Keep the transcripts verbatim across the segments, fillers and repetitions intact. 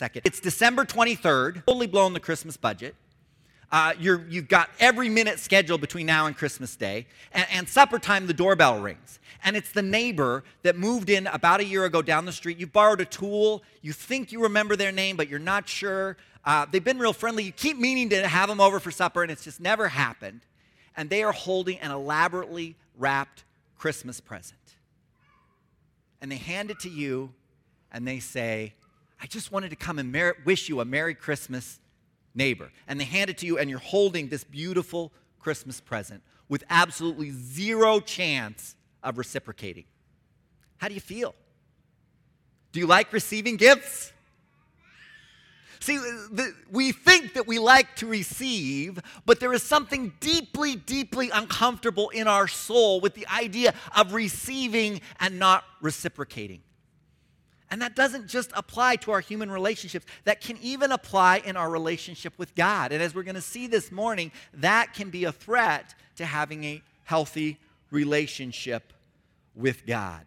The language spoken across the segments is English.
second. It's December twenty-third, totally blown the Christmas budget. Uh, you're, you've got every minute scheduled between now and Christmas Day. And, and supper time, the doorbell rings. And it's the neighbor that moved in about a year ago down the street. You borrowed a tool. You think you remember their name, but you're not sure. Uh, they've been real friendly. You keep meaning to have them over for supper, and it's just never happened. And they are holding an elaborately wrapped Christmas present. And they hand it to you, and they say, I just wanted to come and mer- wish you a Merry Christmas, neighbor. And they hand it to you, and you're holding this beautiful Christmas present with absolutely zero chance of reciprocating. How do you feel? Do you like receiving gifts? See, the, we think that we like to receive, but there is something deeply, deeply uncomfortable in our soul with the idea of receiving and not reciprocating. And that doesn't just apply to our human relationships. That can even apply in our relationship with God. And as we're going to see this morning, that can be a threat to having a healthy relationship with God.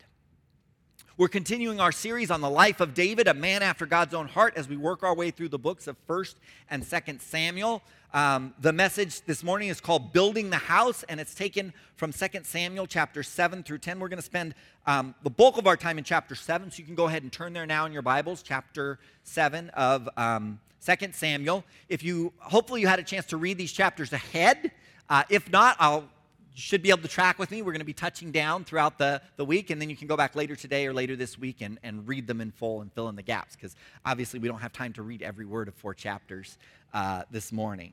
We're continuing our series on the life of David, a man after God's own heart, as we work our way through the books of First and Second Samuel. Um, the message this morning is called Building the House, and it's taken from Second Samuel chapter seven through ten. We're going to spend um, the bulk of our time in chapter seven, so you can go ahead and turn there now in your Bibles, chapter seven of um, Second Samuel. If you, hopefully you had a chance to read these chapters ahead. Uh, if not, I'll You should be able to track with me. We're going to be touching down throughout the, the week, and then you can go back later today or later this week and, and read them in full and fill in the gaps, because obviously we don't have time to read every word of four chapters uh, this morning.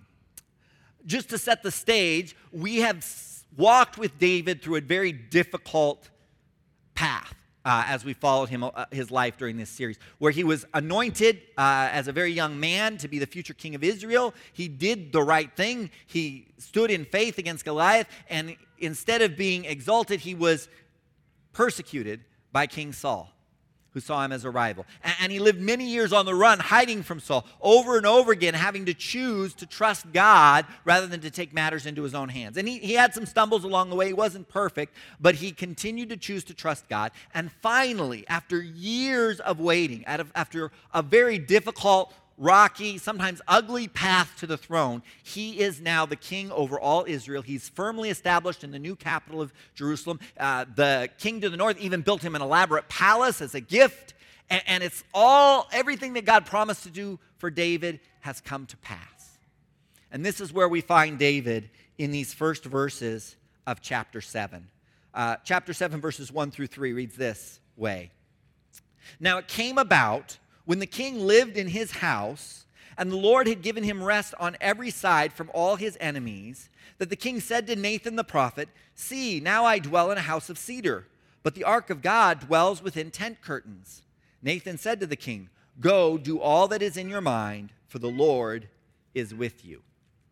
Just to set the stage, we have walked with David through a very difficult path uh, as we followed him, uh, his life during this series, where he was anointed uh, as a very young man to be the future king of Israel. He did the right thing. He stood in faith against Goliath, and instead of being exalted, he was persecuted by King Saul, who saw him as a rival. And, and he lived many years on the run, hiding from Saul, over and over again, having to choose to trust God rather than to take matters into his own hands. And he, he had some stumbles along the way. He wasn't perfect, but he continued to choose to trust God. And finally, after years of waiting, after a very difficult, rocky, sometimes ugly path to the throne, he is now the king over all Israel. He's firmly established in the new capital of Jerusalem. Uh, the king to the north even built him an elaborate palace as a gift. And, and it's all, everything that God promised to do for David has come to pass. And this is where we find David in these first verses of chapter seven. Uh, chapter seven, verses one through three reads this way. Now it came about, when the king lived in his house, and the Lord had given him rest on every side from all his enemies, that the king said to Nathan the prophet, See, now I dwell in a house of cedar, but the ark of God dwells within tent curtains. Nathan said to the king, Go, do all that is in your mind, for the Lord is with you.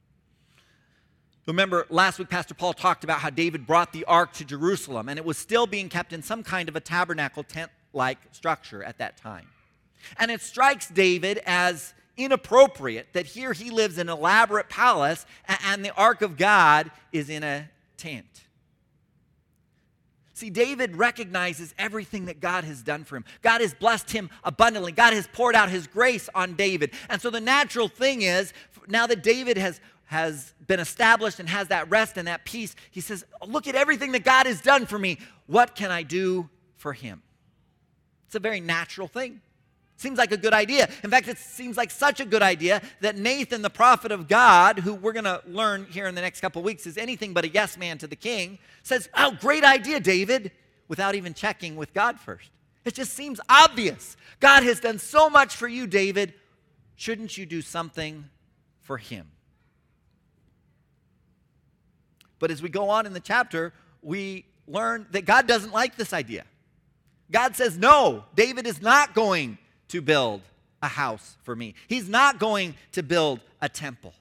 Remember, last week Pastor Paul talked about how David brought the ark to Jerusalem, and it was still being kept in some kind of a tabernacle tent-like structure at that time. And it strikes David as inappropriate that here he lives in an elaborate palace and the ark of God is in a tent. See, David recognizes everything that God has done for him. God has blessed him abundantly. God has poured out his grace on David. And so the natural thing is, now that David has, has been established and has that rest and that peace, he says, look at everything that God has done for me. What can I do for him? It's a very natural thing. Seems like a good idea. In fact, it seems like such a good idea that Nathan, the prophet of God, who we're going to learn here in the next couple of weeks is anything but a yes man to the king, says, oh, great idea, David, without even checking with God first. It just seems obvious. God has done so much for you, David. Shouldn't you do something for him? But as we go on in the chapter, we learn that God doesn't like this idea. God says, no, David is not going to build a house for me. He's not going to build a temple.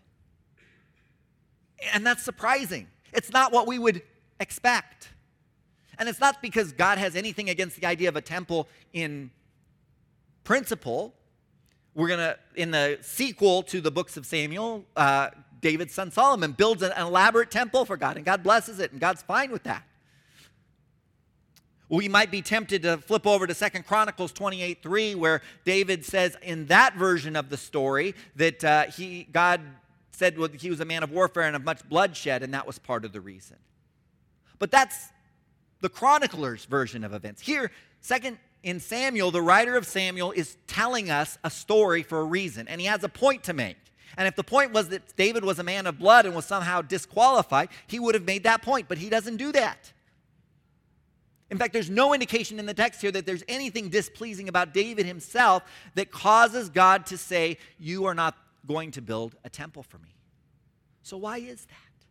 And that's surprising. It's not what we would expect. And it's not because God has anything against the idea of a temple in principle. We're going to, in the sequel to the books of Samuel, uh, David's son Solomon builds an elaborate temple for God, and God blesses it, and God's fine with that. We might be tempted to flip over to Second Chronicles twenty-eight three, where David says in that version of the story that uh, he, God said he was a man of warfare and of much bloodshed, and that was part of the reason. But that's the chronicler's version of events. Here, second in Samuel, the writer of Samuel is telling us a story for a reason, and he has a point to make. And if the point was that David was a man of blood and was somehow disqualified, he would have made that point, but he doesn't do that. In fact, there's no indication in the text here that there's anything displeasing about David himself that causes God to say, you are not going to build a temple for me. So why is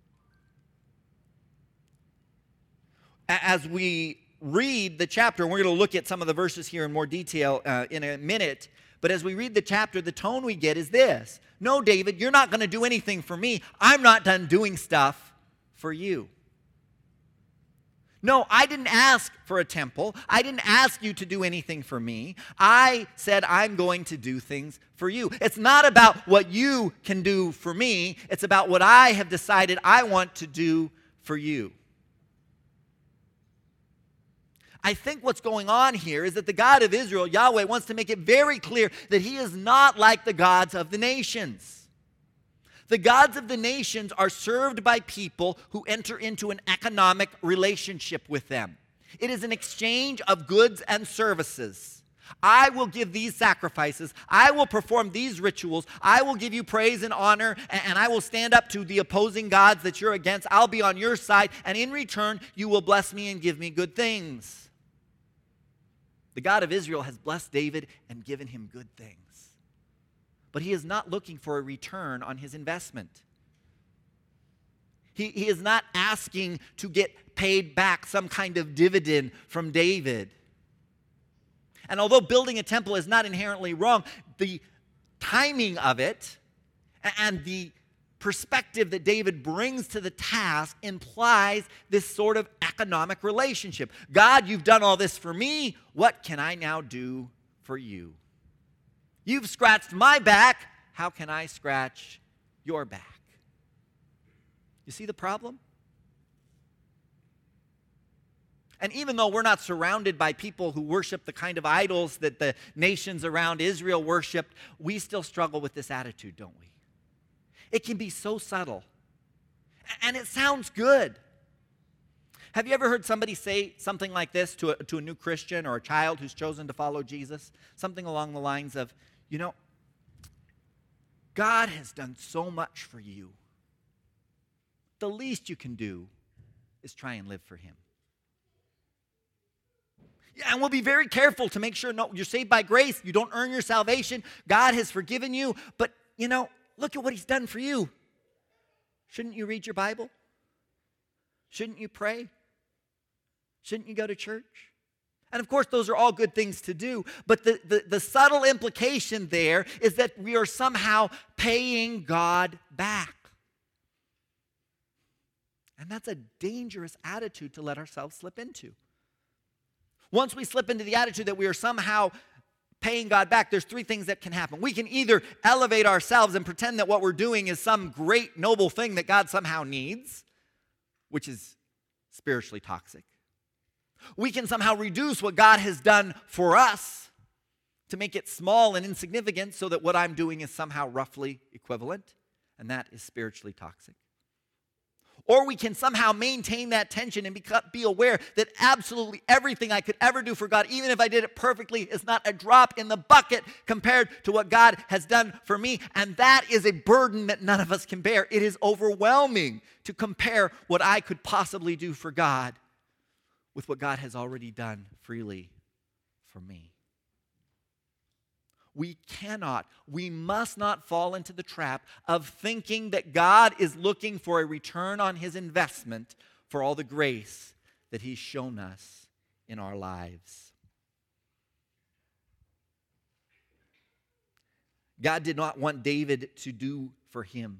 that? As we read the chapter, and we're going to look at some of the verses here in more detail uh, in a minute, but as we read the chapter, the tone we get is this. No, David, you're not going to do anything for me. I'm not done doing stuff for you. No, I didn't ask for a temple. I didn't ask you to do anything for me. I said I'm going to do things for you. It's not about what you can do for me. It's about what I have decided I want to do for you. I think what's going on here is that the God of Israel, Yahweh, wants to make it very clear that he is not like the gods of the nations. The gods of the nations are served by people who enter into an economic relationship with them. It is an exchange of goods and services. I will give these sacrifices. I will perform these rituals. I will give you praise and honor, and I will stand up to the opposing gods that you're against. I'll be on your side, and in return, you will bless me and give me good things. The God of Israel has blessed David and given him good things. But he is not looking for a return on his investment. He, he is not asking to get paid back some kind of dividend from David. And although building a temple is not inherently wrong, the timing of it and the perspective that David brings to the task implies this sort of economic relationship. God, you've done all this for me. What can I now do for you? You've scratched my back. How can I scratch your back? You see the problem? And even though we're not surrounded by people who worship the kind of idols that the nations around Israel worshiped, we still struggle with this attitude, don't we? It can be so subtle. And it sounds good. Have you ever heard somebody say something like this to a, to a new Christian or a child who's chosen to follow Jesus? Something along the lines of, you know, God has done so much for you. The least you can do is try and live for him. Yeah, and we'll be very careful to make sure, no, you're saved by grace. You don't earn your salvation. God has forgiven you. But, you know, look at what he's done for you. Shouldn't you read your Bible? Shouldn't you pray? Shouldn't you go to church? And of course, those are all good things to do. But the, the, the subtle implication there is that we are somehow paying God back. And that's a dangerous attitude to let ourselves slip into. Once we slip into the attitude that we are somehow paying God back, there's three things that can happen. We can either elevate ourselves and pretend that what we're doing is some great, noble thing that God somehow needs, which is spiritually toxic. We can somehow reduce what God has done for us to make it small and insignificant so that what I'm doing is somehow roughly equivalent, and that is spiritually toxic. Or we can somehow maintain that tension and be aware that absolutely everything I could ever do for God, even if I did it perfectly, is not a drop in the bucket compared to what God has done for me. And that is a burden that none of us can bear. It is overwhelming to compare what I could possibly do for God with what God has already done freely for me. We cannot, we must not fall into the trap of thinking that God is looking for a return on his investment for all the grace that he's shown us in our lives. God did not want David to do for him.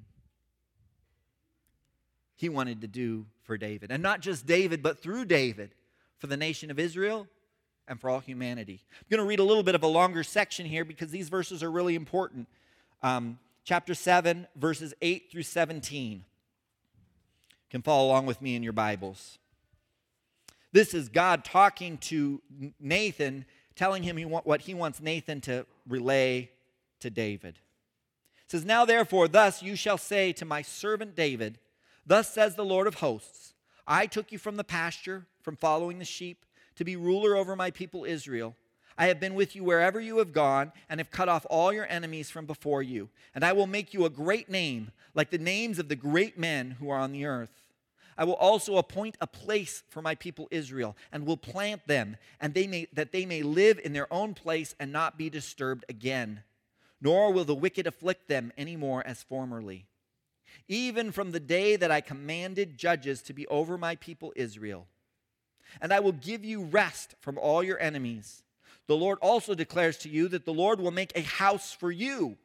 He wanted to do for David. And not just David, but through David, for the nation of Israel and for all humanity. I'm going to read a little bit of a longer section here because these verses are really important. Um, chapter seven, verses eight through seventeen. You can follow along with me in your Bibles. This is God talking to Nathan, telling him he want, what he wants Nathan to relay to David. It says, now therefore, thus you shall say to my servant David, thus says the Lord of hosts, I took you from the pasture, from following the sheep, to be ruler over my people Israel. I have been with you wherever you have gone, and have cut off all your enemies from before you. And I will make you a great name, like the names of the great men who are on the earth. I will also appoint a place for my people Israel, and will plant them, and they may, that they may live in their own place and not be disturbed again. Nor will the wicked afflict them any more as formerly. Even from the day that I commanded judges to be over my people Israel. And I will give you rest from all your enemies. The Lord also declares to you that the Lord will make a house for you.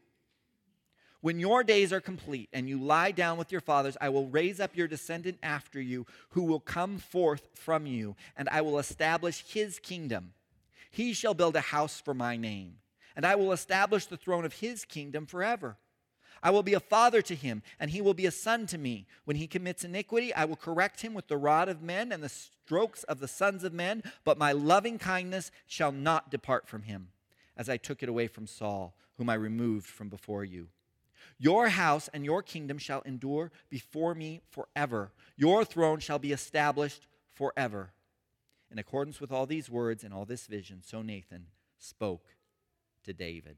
When your days are complete and you lie down with your fathers, I will raise up your descendant after you, who will come forth from you, and I will establish his kingdom. He shall build a house for my name, and I will establish the throne of his kingdom forever. I will be a father to him, and he will be a son to me. When he commits iniquity, I will correct him with the rod of men and the strokes of the sons of men, but my loving kindness shall not depart from him, as I took it away from Saul, whom I removed from before you. Your house and your kingdom shall endure before me forever. Your throne shall be established forever. In accordance with all these words and all this vision, so Nathan spoke to David.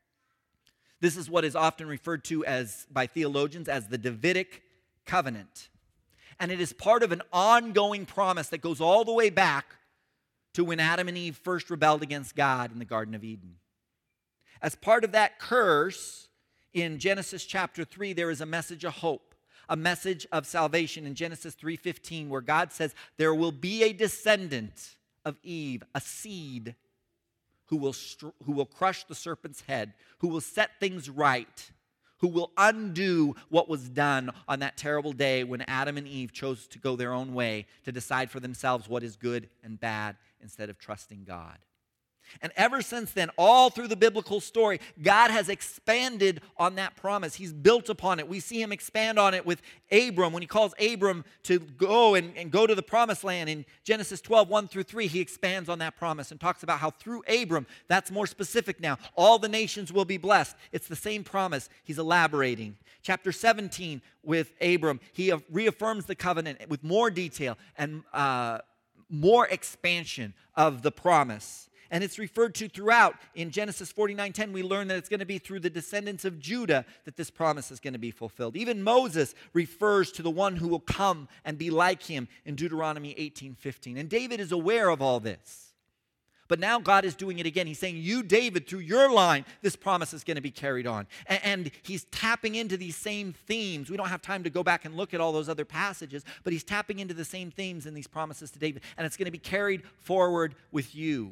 This is what is often referred to as by theologians as the Davidic covenant. And it is part of an ongoing promise that goes all the way back to when Adam and Eve first rebelled against God in the Garden of Eden. As part of that curse, in Genesis chapter three, there is a message of hope, a message of salvation in Genesis three fifteen, where God says there will be a descendant of Eve, a seed, who will, str- who will crush the serpent's head, who will set things right, who will undo what was done on that terrible day when Adam and Eve chose to go their own way, to decide for themselves what is good and bad instead of trusting God. And ever since then, all through the biblical story, God has expanded on that promise. He's built upon it. We see him expand on it with Abram. When he calls Abram to go and, and go to the promised land in Genesis twelve, one through three, he expands on that promise and talks about how through Abram, that's more specific now, all the nations will be blessed. It's the same promise. He's elaborating. Chapter seventeen with Abram, he reaffirms the covenant with more detail and uh, more expansion of the promise. And it's referred to throughout. In Genesis forty-nine ten, we learn that it's going to be through the descendants of Judah that this promise is going to be fulfilled. Even Moses refers to the one who will come and be like him in Deuteronomy eighteen fifteen. And David is aware of all this. But now God is doing it again. He's saying, you, David, through your line, this promise is going to be carried on. And, and he's tapping into these same themes. We don't have time to go back and look at all those other passages, but he's tapping into the same themes in these promises to David. And it's going to be carried forward with you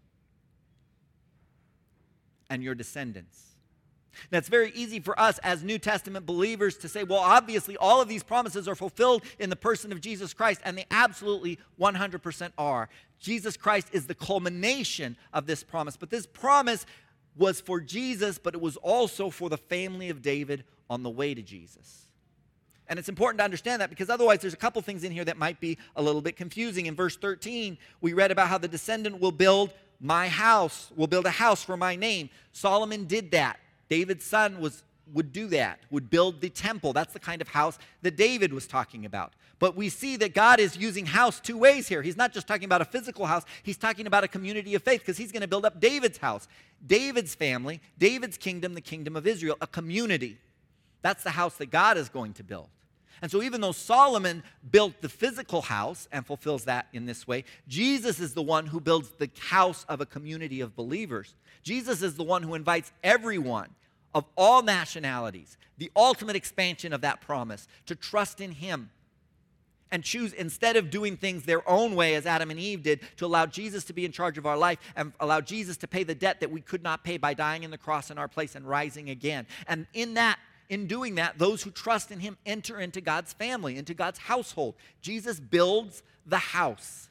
and your descendants. Now, it's very easy for us as New Testament believers to say, well, obviously all of these promises are fulfilled in the person of Jesus Christ, and they absolutely one hundred percent are. Jesus Christ is the culmination of this promise. But this promise was for Jesus, but it was also for the family of David on the way to Jesus. And it's important to understand that, because otherwise there's a couple things in here that might be a little bit confusing. In verse thirteen, we read about how the descendant will build my house, will build a house for my name. Solomon did that. David's son was would do that, would build the temple. That's the kind of house that David was talking about. But we see that God is using house two ways here. He's not just talking about a physical house. He's talking about a community of faith, because he's going to build up David's house, David's family, David's kingdom, the kingdom of Israel, a community. That's the house that God is going to build. And so even though Solomon built the physical house and fulfills that in this way, Jesus is the one who builds the house of a community of believers. Jesus is the one who invites everyone of all nationalities, the ultimate expansion of that promise, to trust in him and choose, instead of doing things their own way as Adam and Eve did, to allow Jesus to be in charge of our life and allow Jesus to pay the debt that we could not pay by dying on the cross in our place and rising again. And in that In doing that, those who trust in him enter into God's family, into God's household. Jesus builds the house.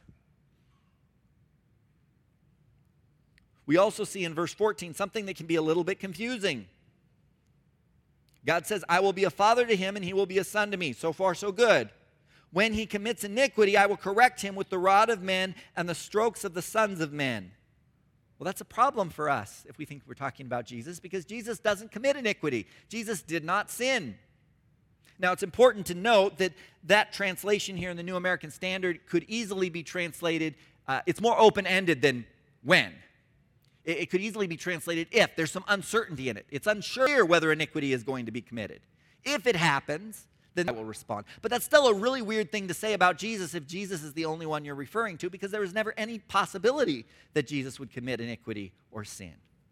We also see in verse fourteen something that can be a little bit confusing. God says, I will be a father to him and he will be a son to me. So far, so good. When he commits iniquity, I will correct him with the rod of men and the strokes of the sons of men. Well, that's a problem for us if we think we're talking about Jesus, because Jesus doesn't commit iniquity. Jesus did not sin. Now, it's important to note that that translation here in the New American Standard could easily be translated, uh, it's more open-ended than when. It, it could easily be translated if. There's some uncertainty in it. It's unsure whether iniquity is going to be committed. If it happens, then I will respond. But that's still a really weird thing to say about Jesus if Jesus is the only one you're referring to, because there was never any possibility that Jesus would commit iniquity or sin.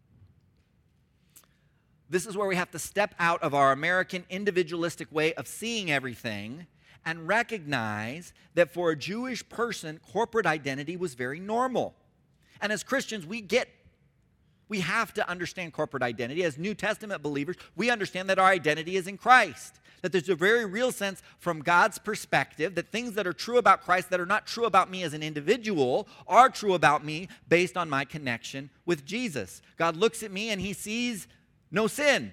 This is where we have to step out of our American individualistic way of seeing everything and recognize that for a Jewish person, corporate identity was very normal. And as Christians, we get, we have to understand corporate identity. As New Testament believers, we understand that our identity is in Christ. That there's a very real sense from God's perspective that things that are true about Christ that are not true about me as an individual are true about me based on my connection with Jesus. God looks at me and he sees no sin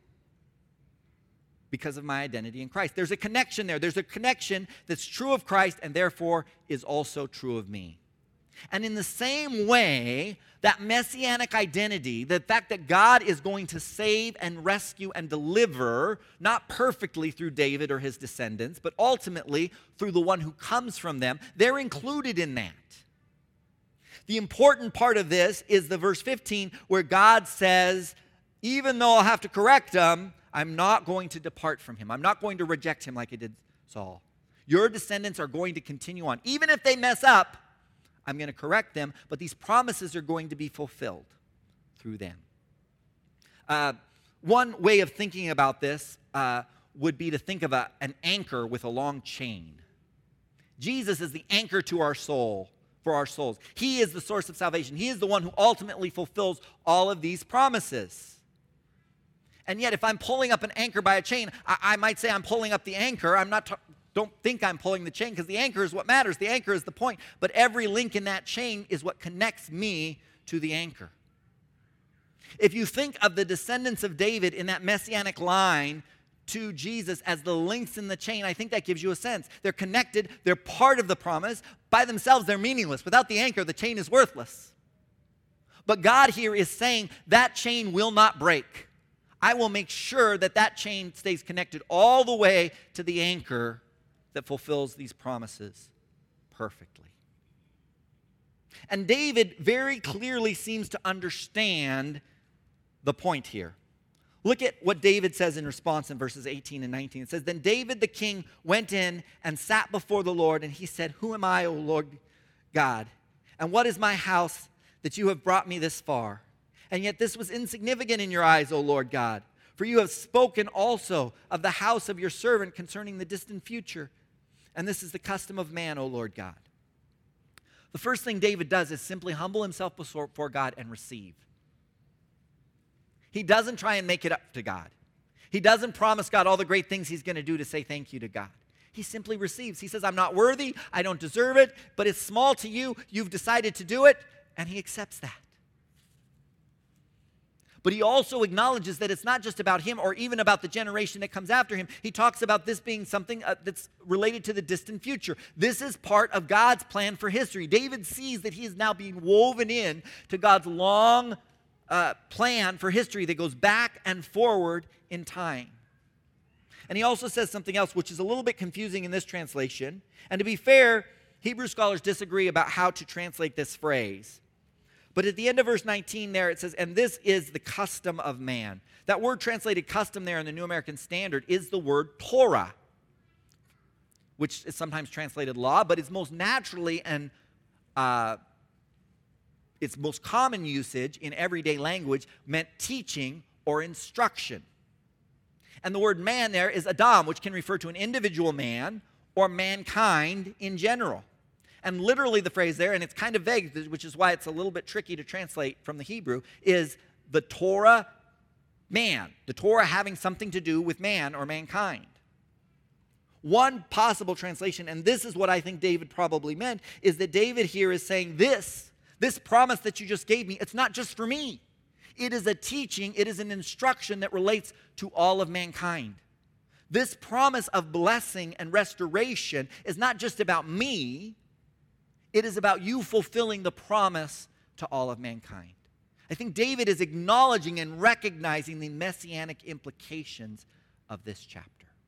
because of my identity in Christ. There's a connection there. There's a connection that's true of Christ and therefore is also true of me. And in the same way, that messianic identity, the fact that God is going to save and rescue and deliver, not perfectly through David or his descendants, but ultimately through the one who comes from them, they're included in that. The important part of this is the verse fifteen where God says, even though I'll have to correct him, I'm not going to depart from him. I'm not going to reject him like I did Saul. Your descendants are going to continue on. Even if they mess up, I'm going to correct them, but these promises are going to be fulfilled through them. Uh, one way of thinking about this uh, would be to think of a, an anchor with a long chain. Jesus is the anchor to our soul, for our souls. He is the source of salvation. He is the one who ultimately fulfills all of these promises. And yet, if I'm pulling up an anchor by a chain, I, I might say I'm pulling up the anchor. I'm not... T- Don't think I'm pulling the chain, because the anchor is what matters. The anchor is the point. But every link in that chain is what connects me to the anchor. If you think of the descendants of David in that messianic line to Jesus as the links in the chain, I think that gives you a sense. They're connected. They're part of the promise. By themselves, they're meaningless. Without the anchor, the chain is worthless. But God here is saying that chain will not break. I will make sure that that chain stays connected all the way to the anchor that fulfills these promises perfectly. And David very clearly seems to understand the point here. Look at what David says in response in verses eighteen and nineteen. It says, then David the king went in and sat before the Lord, and he said, who am I, O Lord God? And what is my house that you have brought me this far? And yet this was insignificant in your eyes, O Lord God. For you have spoken also of the house of your servant concerning the distant future. And this is the custom of man, O Lord God. The first thing David does is simply humble himself before God and receive. He doesn't try and make it up to God. He doesn't promise God all the great things he's going to do to say thank you to God. He simply receives. He says, I'm not worthy, I don't deserve it, but it's small to you. You've decided to do it, and he accepts that. But he also acknowledges that it's not just about him or even about the generation that comes after him. He talks about this being something uh, that's related to the distant future. This is part of God's plan for history. David sees that he is now being woven in to God's long uh, plan for history that goes back and forward in time. And he also says something else which is a little bit confusing in this translation. And to be fair, Hebrew scholars disagree about how to translate this phrase. But at the end of verse nineteen there, it says, and this is the custom of man. That word translated custom there in the New American Standard is the word Torah, which is sometimes translated law, but it's most naturally and uh, its most common usage in everyday language meant teaching or instruction. And the word man there is Adam, which can refer to an individual man or mankind in general. And literally the phrase there, and it's kind of vague, which is why it's a little bit tricky to translate from the Hebrew, is the Torah man. The Torah having something to do with man or mankind. One possible translation, and this is what I think David probably meant, is that David here is saying this, this promise that you just gave me, it's not just for me. It is a teaching, it is an instruction that relates to all of mankind. This promise of blessing and restoration is not just about me, it is about you fulfilling the promise to all of mankind. I think David is acknowledging and recognizing the messianic implications of this chapter.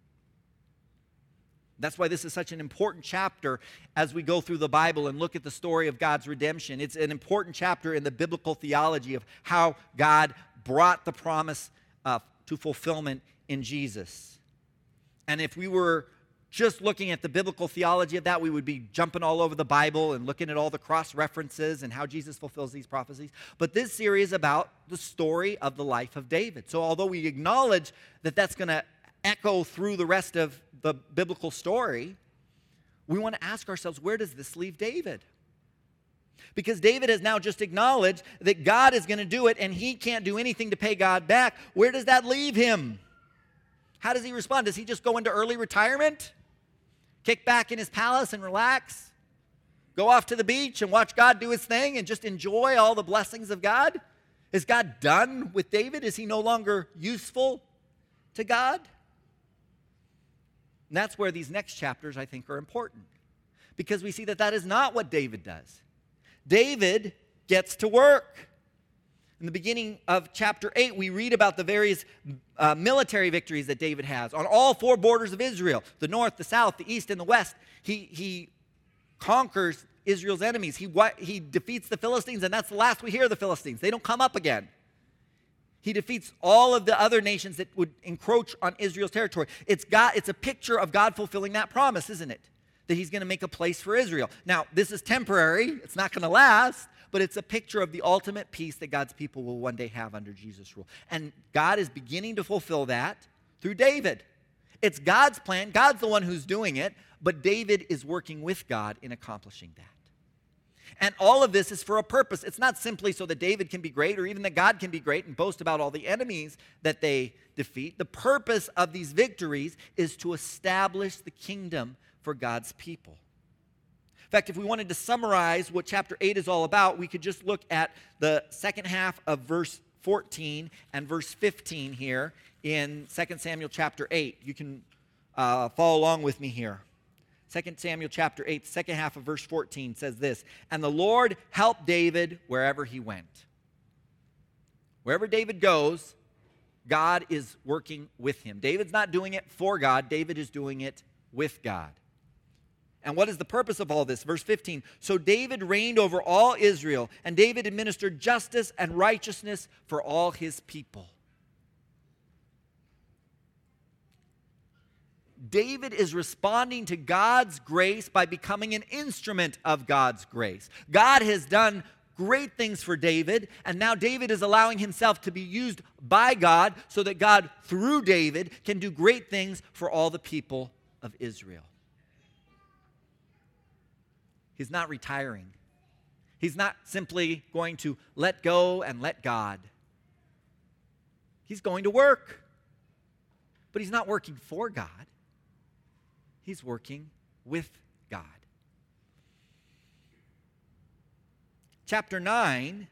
That's why this is such an important chapter as we go through the Bible and look at the story of God's redemption. It's an important chapter in the biblical theology of how God brought the promise uh, to fulfillment in Jesus. And if we were just looking at the biblical theology of that, we would be jumping all over the Bible and looking at all the cross-references and how Jesus fulfills these prophecies. But this series is about the story of the life of David. So although we acknowledge that that's going to echo through the rest of the biblical story, we want to ask ourselves, where does this leave David? Because David has now just acknowledged that God is going to do it and he can't do anything to pay God back. Where does that leave him? How does he respond? Does he just go into early retirement? Kick back in his palace and relax? Go off to the beach and watch God do his thing and just enjoy all the blessings of God? Is God done with David? Is he no longer useful to God? And that's where these next chapters, I think, are important. Because we see that that is not what David does. David gets to work. In the beginning of chapter eight, we read about the various uh, military victories that David has on all four borders of Israel, the north, the south, the east, and the west. He, he conquers Israel's enemies. He, he defeats the Philistines, and that's the last we hear of the Philistines. They don't come up again. He defeats all of the other nations that would encroach on Israel's territory. It's, God, it's a picture of God fulfilling that promise, isn't it? That he's going to make a place for Israel. Now, this is temporary. It's not going to last, but it's a picture of the ultimate peace that God's people will one day have under Jesus' rule. And God is beginning to fulfill that through David. It's God's plan. God's the one who's doing it, but David is working with God in accomplishing that. And all of this is for a purpose. It's not simply so that David can be great or even that God can be great and boast about all the enemies that they defeat. The purpose of these victories is to establish the kingdom for God's people. In fact, if we wanted to summarize what chapter eight is all about, we could just look at the second half of verse fourteen and verse fifteen here in Second Samuel chapter eight. You can uh, follow along with me here. Second Samuel chapter eight, the second half of verse fourteen says this, "And the Lord helped David wherever he went." Wherever David goes, God is working with him. David's not doing it for God. David is doing it with God. And what is the purpose of all this? Verse fifteen, "So David reigned over all Israel, and David administered justice and righteousness for all his people." David is responding to God's grace by becoming an instrument of God's grace. God has done great things for David, and now David is allowing himself to be used by God so that God, through David, can do great things for all the people of Israel. He's not retiring. He's not simply going to let go and let God. He's going to work, but he's not working for God. He's working with God. Chapter nine,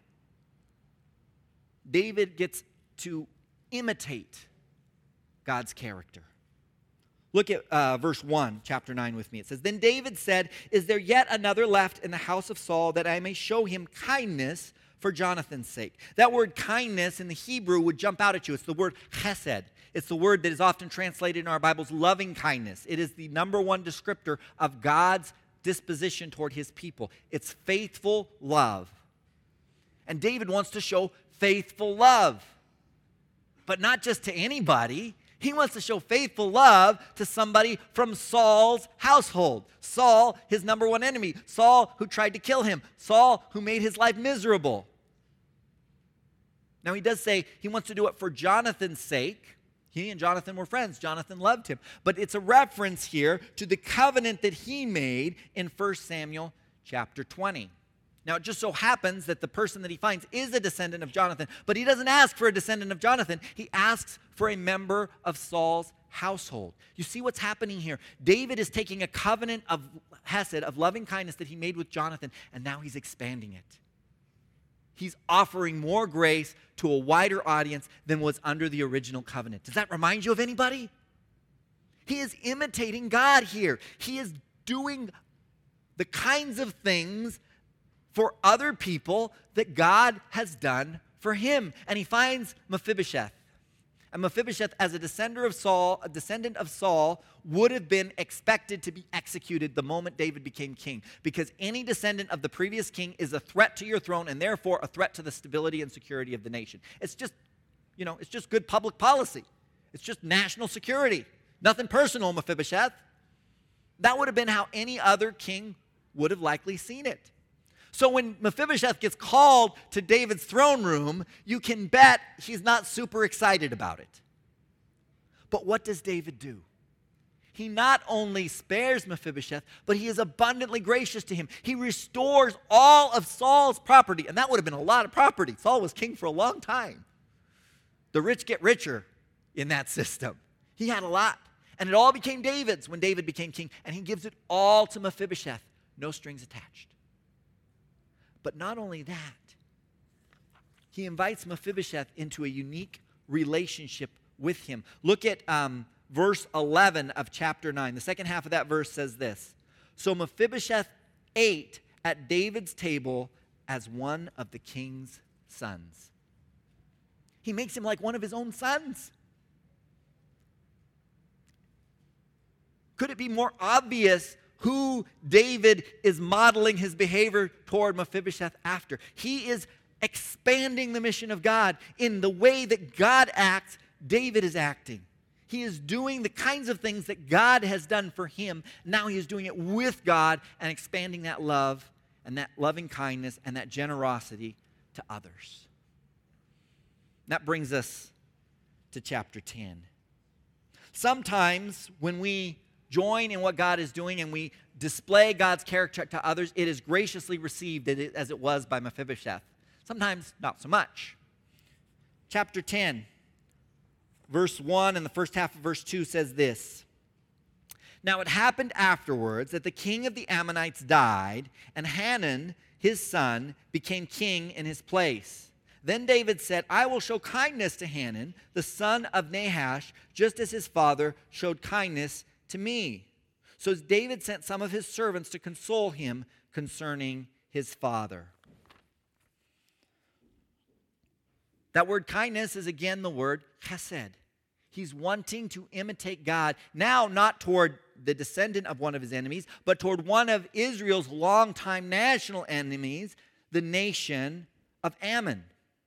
David gets to imitate God's character. Look at uh, verse one, chapter nine with me. It says, "Then David said, 'Is there yet another left in the house of Saul that I may show him kindness for Jonathan's sake?'" That word kindness in the Hebrew would jump out at you. It's the word chesed. It's the word that is often translated in our Bibles, loving kindness. It is the number one descriptor of God's disposition toward his people. It's faithful love. And David wants to show faithful love. But not just to anybody. He wants to show faithful love to somebody from Saul's household. Saul, his number one enemy. Saul, who tried to kill him. Saul, who made his life miserable. Now, he does say he wants to do it for Jonathan's sake. He and Jonathan were friends. Jonathan loved him. But it's a reference here to the covenant that he made in First Samuel chapter twenty. Now, it just so happens that the person that he finds is a descendant of Jonathan, but he doesn't ask for a descendant of Jonathan. He asks for a member of Saul's household. You see what's happening here? David is taking a covenant of hesed, of loving kindness that he made with Jonathan, and now he's expanding it. He's offering more grace to a wider audience than was under the original covenant. Does that remind you of anybody? He is imitating God here. He is doing the kinds of things for other people that God has done for him. And he finds Mephibosheth. And Mephibosheth, as a descendant of Saul, a descendant of Saul, would have been expected to be executed the moment David became king, because any descendant of the previous king is a threat to your throne and therefore a threat to the stability and security of the nation. It's just, you know, it's just good public policy. It's just national security. Nothing personal, Mephibosheth. That would have been how any other king would have likely seen it. So when Mephibosheth gets called to David's throne room, you can bet he's not super excited about it. But what does David do? He not only spares Mephibosheth, but he is abundantly gracious to him. He restores all of Saul's property, and that would have been a lot of property. Saul was king for a long time. The rich get richer in that system. He had a lot, and it all became David's when David became king, and he gives it all to Mephibosheth, no strings attached. But not only that, he invites Mephibosheth into a unique relationship with him. Look at um, verse eleven of chapter nine. The second half of that verse says this: So Mephibosheth ate at David's table as one of the king's sons. He makes him like one of his own sons. Could it be more obvious who David is modeling his behavior toward Mephibosheth after? He is expanding the mission of God. In the way that God acts, David is acting. He is doing the kinds of things that God has done for him. Now he is doing it with God and expanding that love and that loving kindness and that generosity to others. That brings us to chapter ten. Sometimes when we join in what God is doing and we display God's character to others, it is graciously received as it was by Mephibosheth. Sometimes not so much. Chapter ten, verse one and the first half of verse two says this: Now it happened afterwards that the king of the Ammonites died, and Hanun, his son, became king in his place. Then David said, I will show kindness to Hanun, the son of Nahash, just as his father showed kindness to me. So David sent some of his servants to console him concerning his father. That word kindness is again the word chesed. He's wanting to imitate God, now not toward the descendant of one of his enemies, but toward one of Israel's longtime national enemies, the nation of Ammon.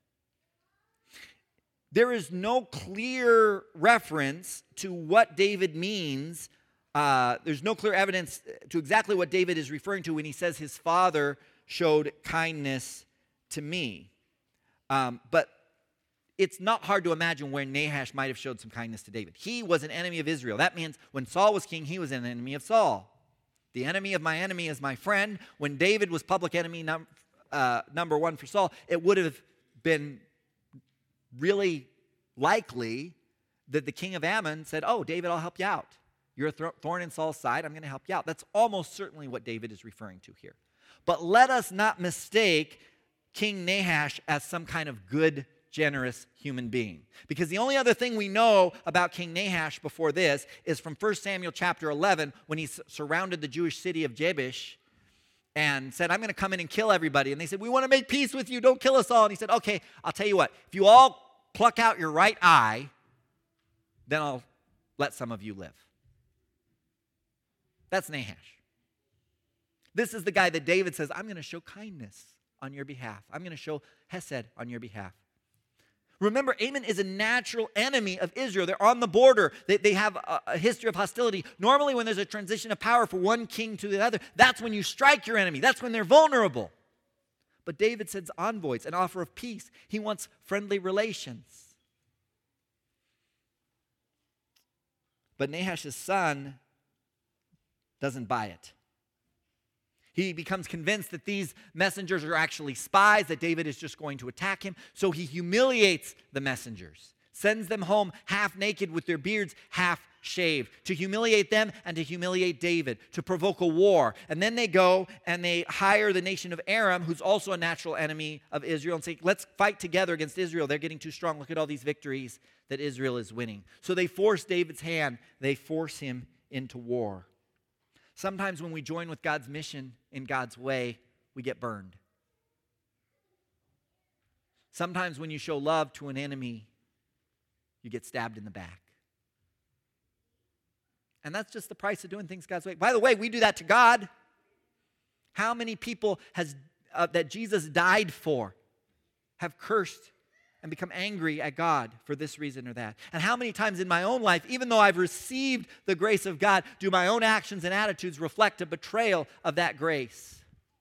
There is no clear reference to what David means. Uh, there's no clear evidence to exactly what David is referring to when he says his father showed kindness to me. Um, but it's not hard to imagine where Nahash might have showed some kindness to David. He was an enemy of Israel. That means when Saul was king, he was an enemy of Saul. The enemy of my enemy is my friend. When David was public enemy num- uh, number one for Saul, it would have been really likely that the king of Ammon said, oh, David, I'll help you out. You're a th- thorn in Saul's side. I'm going to help you out. That's almost certainly what David is referring to here. But let us not mistake King Nahash as some kind of good, generous human being. Because the only other thing we know about King Nahash before this is from First Samuel chapter eleven, when he s- surrounded the Jewish city of Jabesh and said, I'm going to come in and kill everybody. And they said, we want to make peace with you. Don't kill us all. And he said, okay, I'll tell you what. If you all pluck out your right eye, then I'll let some of you live. That's Nahash. This is the guy that David says, I'm going to show kindness on your behalf. I'm going to show hesed on your behalf. Remember, Ammon is a natural enemy of Israel. They're on the border. They, they have a, a history of hostility. Normally, when there's a transition of power from one king to the other, that's when you strike your enemy. That's when they're vulnerable. But David sends envoys, an offer of peace. He wants friendly relations. But Nahash's son doesn't buy it. He becomes convinced that these messengers are actually spies, that David is just going to attack him. So he humiliates the messengers, sends them home half naked with their beards half shaved, to humiliate them and to humiliate David, to provoke a war. And then they go and they hire the nation of Aram, who's also a natural enemy of Israel, and say, let's fight together against Israel. They're getting too strong. Look at all these victories that Israel is winning. So they force David's hand. They force him into war. Sometimes when we join with God's mission in God's way, we get burned. Sometimes when you show love to an enemy, you get stabbed in the back. And that's just the price of doing things God's way. By the way, we do that to God. How many people has uh, that Jesus died for have cursed and become angry at God for this reason or that? And how many times in my own life, even though I've received the grace of God, do my own actions and attitudes reflect a betrayal of that grace?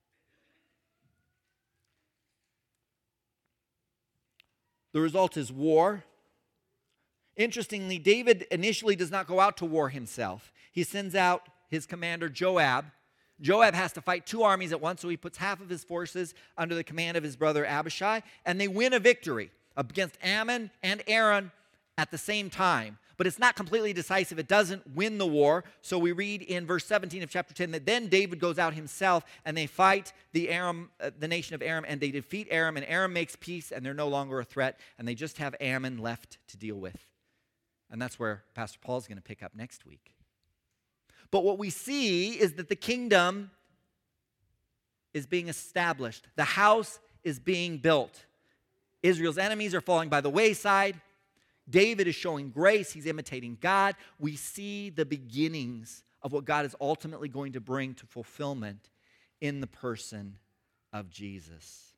The result is war. Interestingly, David initially does not go out to war himself. He sends out his commander Joab. Joab has to fight two armies at once, so he puts half of his forces under the command of his brother Abishai, and they win a victory against Ammon and Aram at the same time. But it's not completely decisive. It doesn't win the war. So we read in verse seventeen of chapter ten that then David goes out himself and they fight the Aram, uh, the nation of Aram, and they defeat Aram, and Aram makes peace, and they're no longer a threat, and they just have Ammon left to deal with. And that's where Pastor Paul's going to pick up next week. But what we see is that the kingdom is being established. The house is being built. Israel's enemies are falling by the wayside. David is showing grace. He's imitating God. We see the beginnings of what God is ultimately going to bring to fulfillment in the person of Jesus.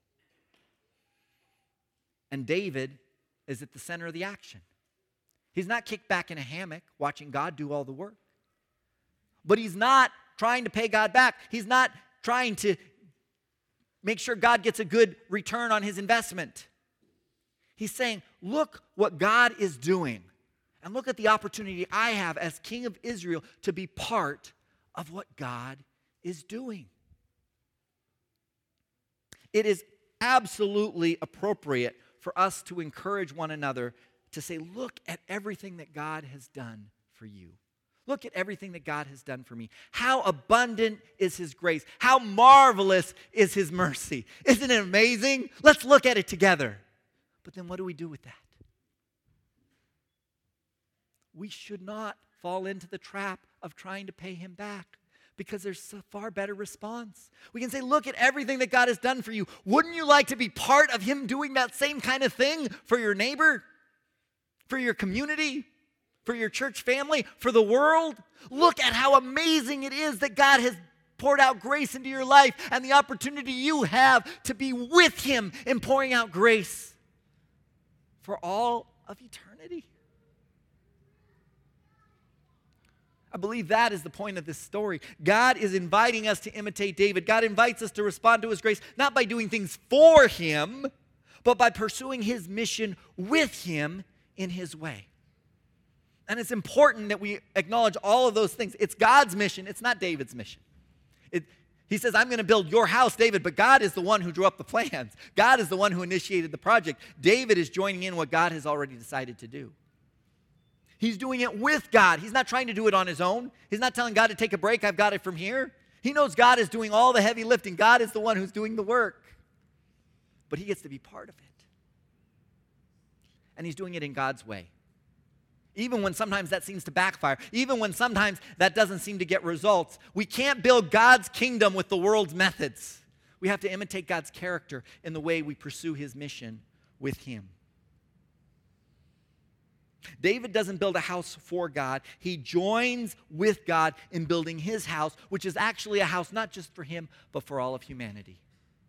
And David is at the center of the action. He's not kicked back in a hammock watching God do all the work. But he's not trying to pay God back. He's not trying to make sure God gets a good return on his investment. He's saying, look what God is doing. And look at the opportunity I have as king of Israel to be part of what God is doing. It is absolutely appropriate for us to encourage one another to say, look at everything that God has done for you. Look at everything that God has done for me. How abundant is his grace. How marvelous is his mercy. Isn't it amazing? Let's look at it together. But then what do we do with that? We should not fall into the trap of trying to pay him back, because there's a far better response. We can say, look at everything that God has done for you. Wouldn't you like to be part of him doing that same kind of thing for your neighbor? For your community, for your church family, for the world? Look at how amazing it is that God has poured out grace into your life and the opportunity you have to be with him in pouring out grace for all of eternity. I believe that is the point of this story. God is inviting us to imitate David. God invites us to respond to his grace, not by doing things for him, but by pursuing his mission with him in his way. And it's important that we acknowledge all of those things. It's God's mission. It's not David's mission. It, he says, I'm going to build your house, David, but God is the one who drew up the plans. God is the one who initiated the project. David is joining in what God has already decided to do. He's doing it with God. He's not trying to do it on his own. He's not telling God to take a break. I've got it from here. He knows God is doing all the heavy lifting. God is the one who's doing the work. But he gets to be part of it. And he's doing it in God's way. Even when sometimes that seems to backfire, even when sometimes that doesn't seem to get results, we can't build God's kingdom with the world's methods. We have to imitate God's character in the way we pursue his mission with him. David doesn't build a house for God. He joins with God in building his house, which is actually a house not just for him, but for all of humanity.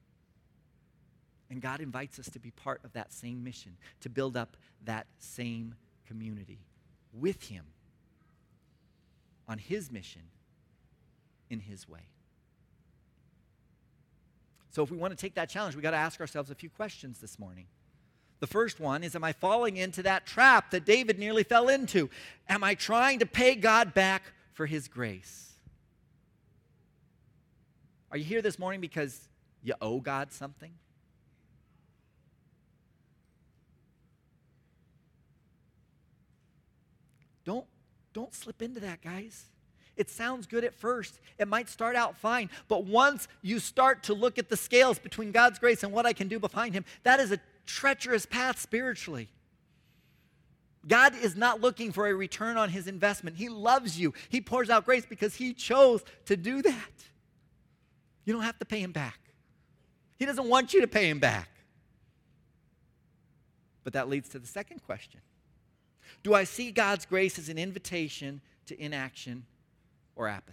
And God invites us to be part of that same mission, to build up that same community with him on his mission in his way. So if we want to take that challenge, we got to ask ourselves a few questions this morning. The first one is, am I falling into that trap that David nearly fell into? Am I trying to pay God back for his grace? Are you here this morning because you owe God something? Don't, don't slip into that, guys. It sounds good at first. It might start out fine. But once you start to look at the scales between God's grace and what I can do behind him, that is a treacherous path spiritually. God is not looking for a return on his investment. He loves you. He pours out grace because he chose to do that. You don't have to pay him back. He doesn't want you to pay him back. But that leads to the second question. Do I see God's grace as an invitation to inaction or apathy?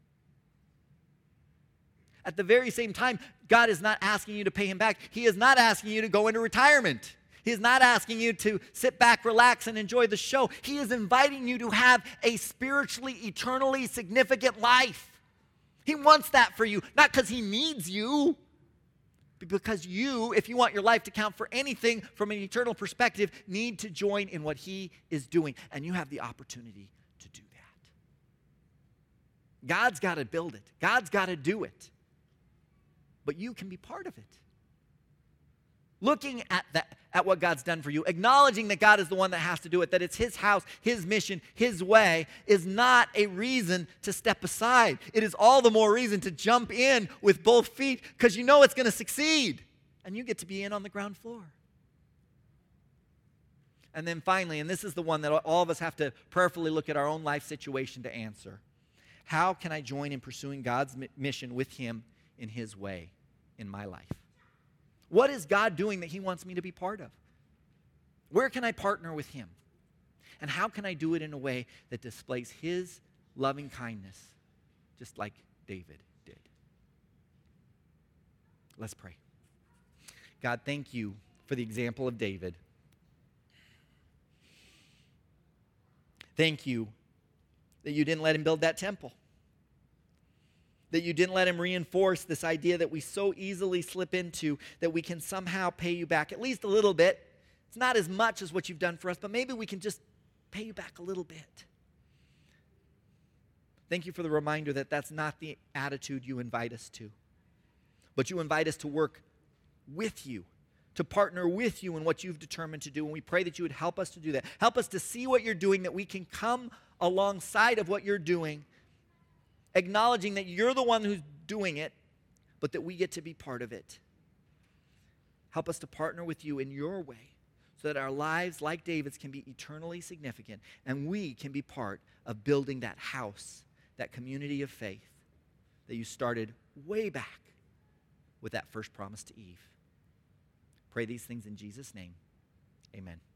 At the very same time, God is not asking you to pay him back. He is not asking you to go into retirement. He is not asking you to sit back, relax, and enjoy the show. He is inviting you to have a spiritually, eternally significant life. He wants that for you, not because he needs you, but because you, if you want your life to count for anything from an eternal perspective, need to join in what he is doing. And you have the opportunity to do that. God's got to build it. God's got to do it. But you can be part of it. Looking at that, at what God's done for you, acknowledging that God is the one that has to do it, that it's his house, his mission, his way, is not a reason to step aside. It is all the more reason to jump in with both feet because you know it's going to succeed. And you get to be in on the ground floor. And then finally, and this is the one that all of us have to prayerfully look at our own life situation to answer. How can I join in pursuing God's mission with him in his way in my life? What is God doing that he wants me to be part of? Where can I partner with him? And how can I do it in a way that displays his loving kindness, just like David did? Let's pray. God, thank you for the example of David. Thank you that you didn't let him build that temple. That you didn't let him reinforce this idea that we so easily slip into, that we can somehow pay you back at least a little bit. It's not as much as what you've done for us, but maybe we can just pay you back a little bit. Thank you for the reminder that that's not the attitude you invite us to. But you invite us to work with you, to partner with you in what you've determined to do. And we pray that you would help us to do that. Help us to see what you're doing, that we can come alongside of what you're doing, acknowledging that you're the one who's doing it, but that we get to be part of it. Help us to partner with you in your way so that our lives, like David's, can be eternally significant and we can be part of building that house, that community of faith that you started way back with that first promise to Eve. Pray these things in Jesus' name. Amen.